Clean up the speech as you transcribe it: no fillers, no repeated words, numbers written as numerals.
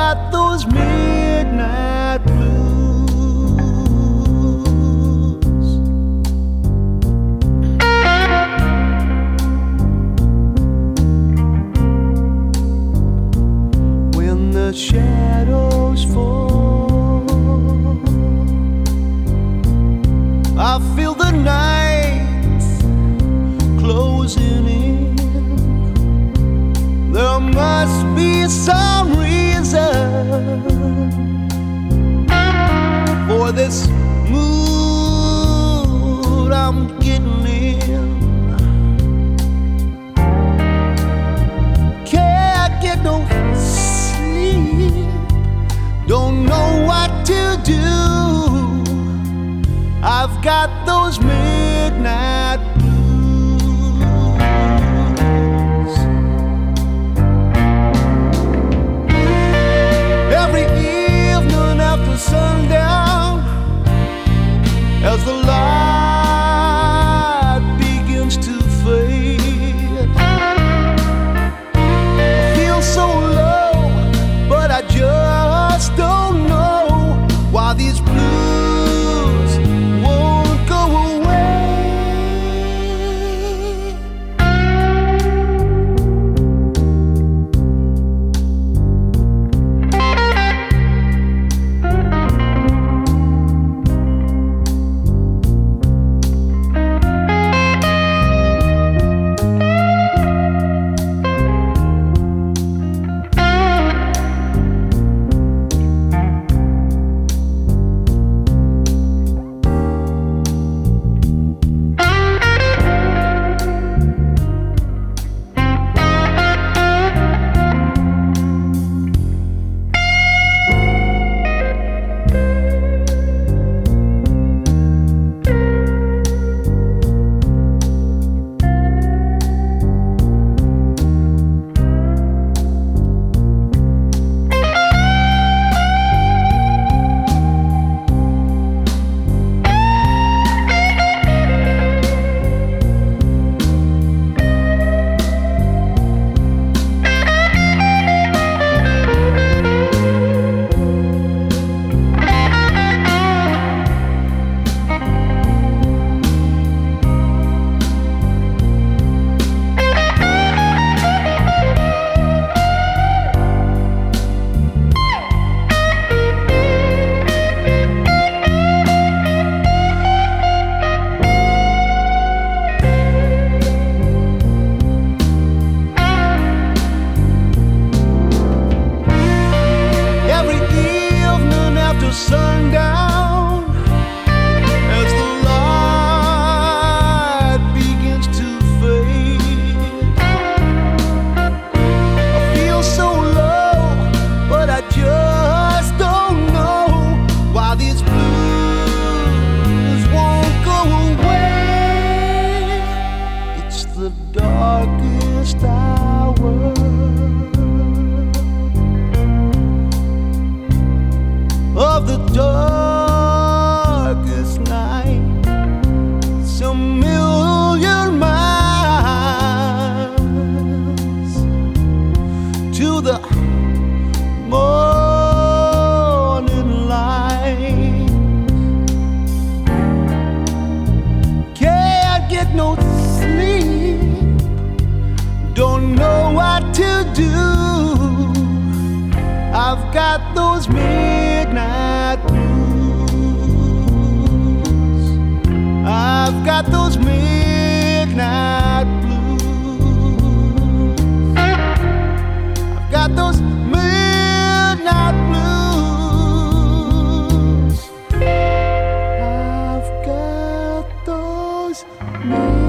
got those midnight blues. When the shadows fall, I feel the night closing in. There must be some reason for this mood I'm getting in. Can't get no sleep, don't know what to do. I've got those midnight blues. Every evening after sundown, as the light begins to fade, I feel so low, but I just don't know why these blues won't go away. Sundown, as the light begins to fade, I feel so low, but I just don't know why these blues won't go away. It's the darkest hour of the darkest night. It's a million miles to the morning light. Can't get no sleep, don't know what to do. I've got those midnight blues. I've got those midnight blues. I've got those midnight blues. I've got those midnight